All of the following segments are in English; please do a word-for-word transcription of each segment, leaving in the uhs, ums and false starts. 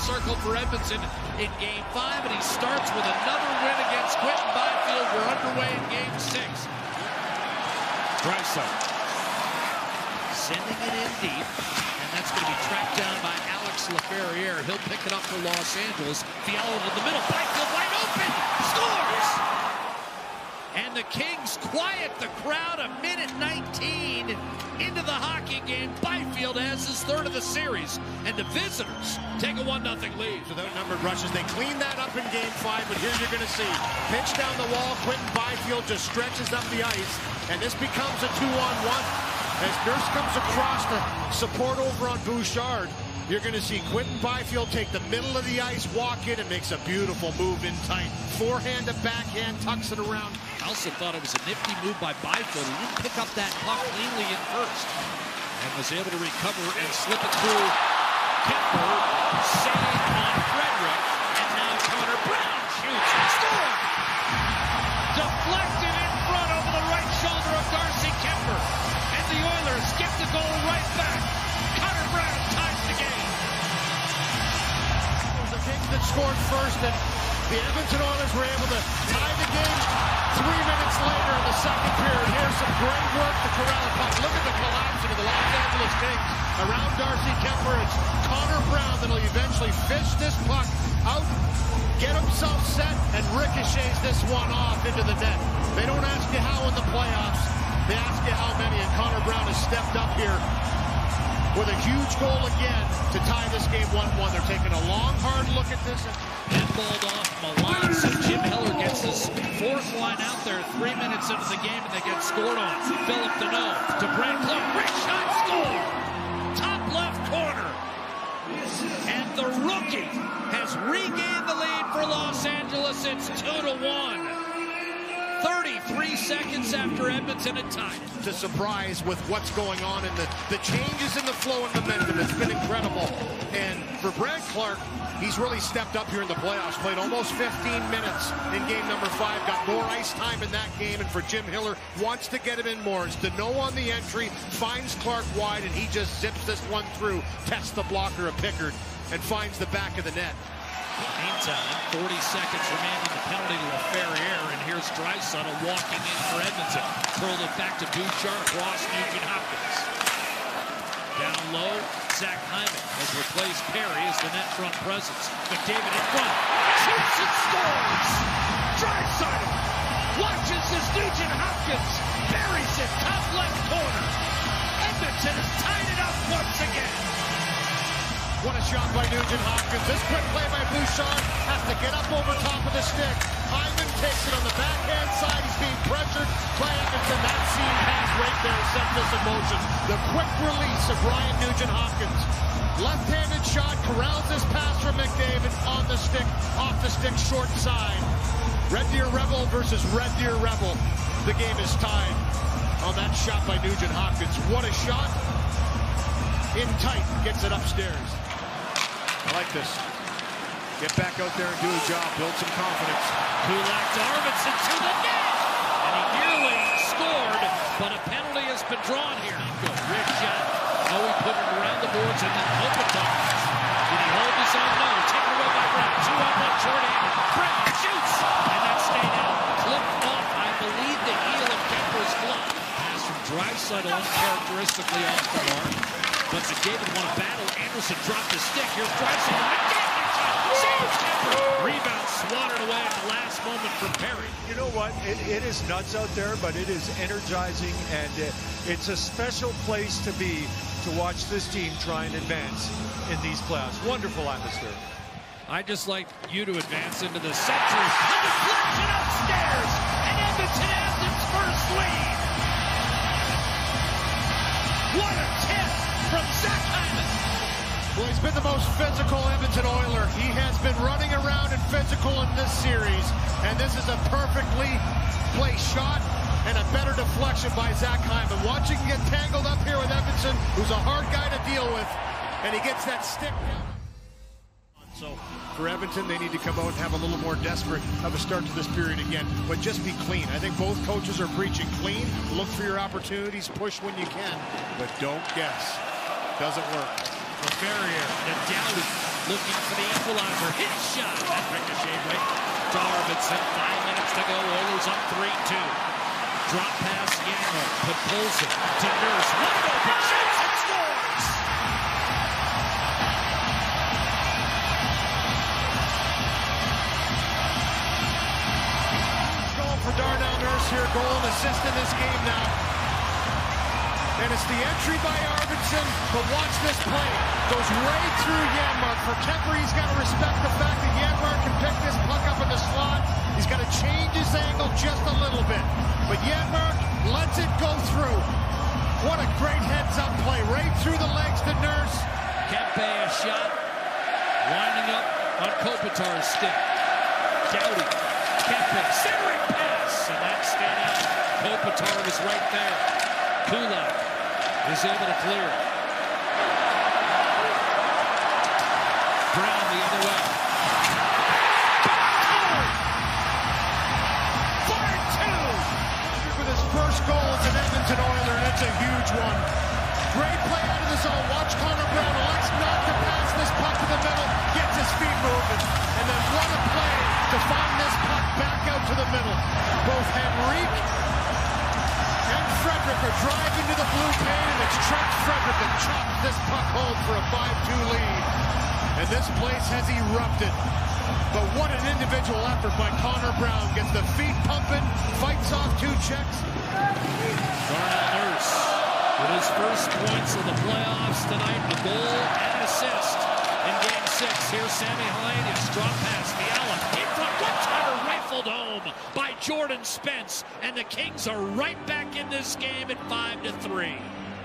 circle for Edmonton in game five, and he starts with another win against Quinton Byfield. We're underway in game six. Draisaitl sending it in deep, and that's going to be tracked down by Alex Laferriere. He'll pick it up for Los Angeles. Fiala to the middle, Byfield wide open, scores! And the Kings quiet the crowd a minute nineteen into the hockey game. Byfield has his third of the series, and the visitors take a one nothing lead. Without numbered rushes, they clean that up in game five, but here you're going to see pitch down the wall. Quinton Byfield just stretches up the ice, and this becomes a two-on-one. As Nurse comes across to support over on Bouchard, you're going to see Quinton Byfield take the middle of the ice, walk in, and makes a beautiful move in tight. Forehand to backhand, tucks it around. I also thought it was a nifty move by Byfield. He didn't pick up that puck cleanly at first, and was able to recover and slip it through Kemper, save on Frederic, and now Connor Brown shoots and scores! Deflected in front over the right shoulder of Darcy Kemper, and the Oilers get the goal right back. Connor Brown ties the game. It was the Kings that scored first, and the Edmonton Oilers were able to tie the game three minutes later in the second period. Here's some great work to corral a puck. Look at the collapsing of the Los Angeles Kings around Darcy Kemper. It's Connor Brown that'll eventually fish this puck out, get himself set, and ricochets this one off into the net. They don't ask you how in the playoffs. They ask you how many, and Connor Brown has stepped up here with a huge goal again to tie this game one one. They're taking a long, hard look at this. Handballed off Milan, so Jim Hiller gets his fourth line out there three minutes into the game, and they get scored on. Philip Deneau to Brad Clark. Great shot, score! Top left corner. And the rookie has regained the lead for Los Angeles. It's two to one. thirty-three seconds after Edmonton had tied it. To surprise with what's going on and the, the changes in the flow and momentum. It's been incredible. And for Brad Clark, he's really stepped up here in the playoffs. Played almost fifteen minutes in game number five. Got more ice time in that game. And for Jim Hiller, wants to get him in more. It's Deneau on the entry, finds Clark wide, and he just zips this one through. Tests the blocker of Pickard and finds the back of the net. Meantime, forty seconds remaining, the penalty to Laferriere, and here's Draisaitl walking in for Edmonton. Curled it back to Bouchard, across Nugent Hopkins. Down low, Zach Hyman has replaced Perry as the net front presence. McDavid in front, shoots and scores! Draisaitl watches as Nugent Hopkins buries it top left corner. Edmonton has tied it up once again. What a shot by Nugent Hopkins. This quick play by Bouchard has to get up over top of the stick. Hyman takes it on the backhand side. He's being pressured by Edmonton. That seam pass right there set this in motion. The quick release of Ryan Nugent Hopkins. Left-handed shot, corrals this pass from McDavid on the stick, off the stick, short side. Red Deer Rebel versus Red Deer Rebel. The game is tied on that shot by Nugent Hopkins. What a shot. In tight, gets it upstairs. I like this. Get back out there and do a job. Build some confidence. Kulak to Arvidsson to the net! And he nearly scored, but a penalty has been drawn here. Rick shot. Oh, he put it around the boards and then Kopitar. Did he hold his own? No. Taken away by Brown. Two on one, short-handed. Brown shoots! And that stayed out. Clipped off, I believe, the heel of Kemper's glove. Pass from Draisaitl uncharacteristically off the mark. But McDavid won a battle. Anderson dropped the stick. Here's Draisaitl. McDavid saves Kemper. Rebound swatted away at the last moment from Perry. You know what? It, it is nuts out there, but it is energizing, and it, it's a special place to be to watch this team try and advance in these playoffs. Wonderful atmosphere. I'd just like you to advance into the center. A deflection upstairs, and Edmonton has its first lead. What a tip from Zach Hyman. Well, he's been the most physical Edmonton Oiler. He has been running around and physical in this series, and this is a perfectly placed shot and a better deflection by Zach Hyman. Watching him get tangled up here with Edmonton, who's a hard guy to deal with, and he gets that stick down. So for Edmonton, they need to come out and have a little more desperate of a start to this period again, but just be clean. I think both coaches are preaching clean. Look for your opportunities, push when you can, but don't guess. Doesn't work. Laferriere, the Dowdy looking for the equalizer. His shot. That ricocheted right to Arvidsson. Five minutes to go. Oilers up three two. Drop pass, Janmark. Put pulls it to Nurse. Wide open. Shoots and scores. Going for Darnell Nurse here. Goal and assist in this game now. And it's the entry by Arvidsson, but watch this play. Goes right through Janmark. For Kemper, he's got to respect the fact that Janmark can pick this puck up in the slot. He's got to change his angle just a little bit. But Janmark lets it go through. What a great heads-up play. Right through the legs to Nurse. Kempe a shot. Winding up on Kopitar's stick. Doughty. Kempe. Centering pass. And that stayed out. Kopitar was right there. Kulak is able to clear. Brown the other way. Fired two! With his first goal as an Edmonton Oiler, and it's a huge one. Great play out of the zone. Watch Connor Brown elects not to pass this puck to the middle, gets his feet moving, and then what a play to find this puck back out to the middle. Both Henrique and Frederic are driving to the blue paint, and it's Trent Frederic that chops this puck home for a five two lead. And this place has erupted. But what an individual effort by Connor Brown. Gets the feet pumping, fights off two checks. Darnell Nurse with his first points of the playoffs tonight, a goal and assist in game six. Here's Sammy Helenius, drop pass, Fiala in front, one-timer rifled home by Jordan Spence, and the Kings are right back in this game at five to three.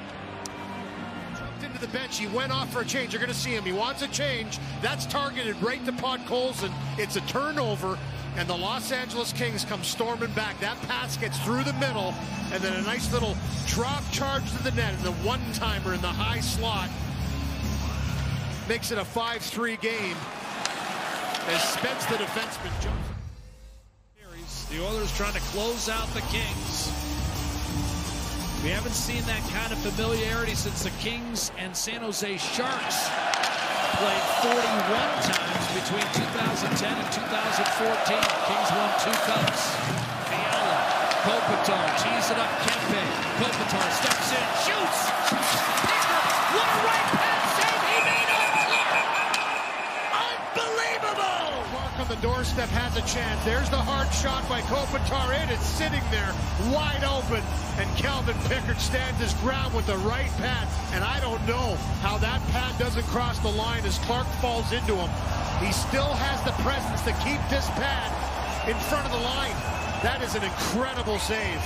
Jumped into the bench, he went off for a change. You're going to see him, he wants a change. That's targeted right to Podkolzin. It's a turnover, and the Los Angeles Kings come storming back. That pass gets through the middle, and then a nice little drop charge to the net, and the one-timer in the high slot makes it a five three game as Spence, the defenseman, jumps. The Oilers trying to close out the Kings. We haven't seen that kind of familiarity since the Kings and San Jose Sharks played forty-one times between two thousand ten and two thousand fourteen. Kings won two cups. Fiala, Kopitar, tees it up, Kempe. Kopitar steps in, shoots! Picker, what a right pass save he made on Clark! Unbelievable! Clark on the doorstep has a chance. There's the hard shot by Kopitar. It is sitting there wide open, and Calvin Pickard stands his ground with the right pad. And I don't know how that pad doesn't cross the line as Clark falls into him. He still has the presence to keep this pad in front of the line. That is an incredible save.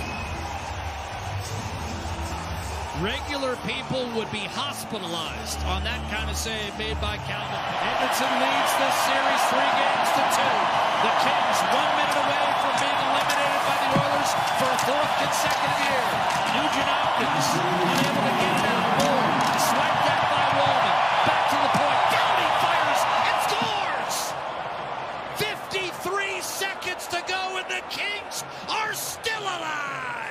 Regular people would be hospitalized on that kind of save made by Calvin. Edmonton leads this series three games to two. The Kings one minute away from being eliminated by the Oilers for a fourth consecutive year. Nugent Hopkins unable to get it out of the board. Swiped out by Wallman. Back to the point. Downey fires and scores! fifty-three seconds to go and the Kings are still alive!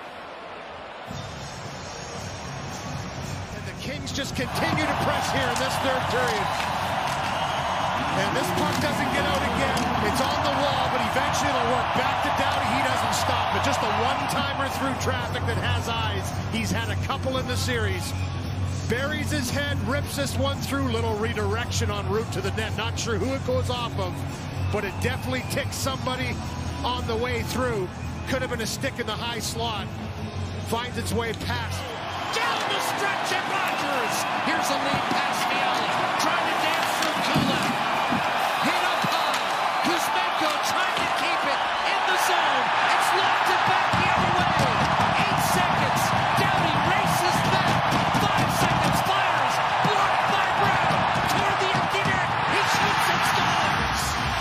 Kings just continue to press here in this third period. And this puck doesn't get out again. It's on the wall, but eventually it'll work back to Doughty. He doesn't stop. But just a one-timer through traffic that has eyes. He's had a couple in the series. Buries his head, rips this one through. Little redirection en route to the net. Not sure who it goes off of, but it definitely ticks somebody on the way through. Could have been a stick in the high slot. Finds its way past. Down the stretch at Rogers. Here's a lead pass, Fiala. Trying to dance through Kulak. Hit up high. Kuzmenko trying to keep it in the zone. It's locked it back the other way. Eight seconds. Doughty races back. Five seconds. Fires. Blocked by Brown. Toward the empty net. He shoots and scores.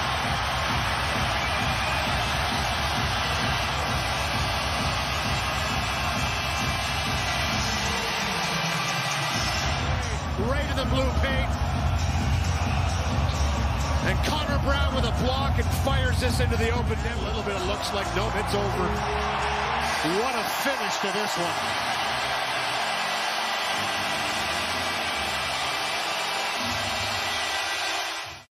Right in the blue paint. And Connor Brown with a block and fires this into the open net. A little bit of looks like, nope, it's over. What a finish to this one.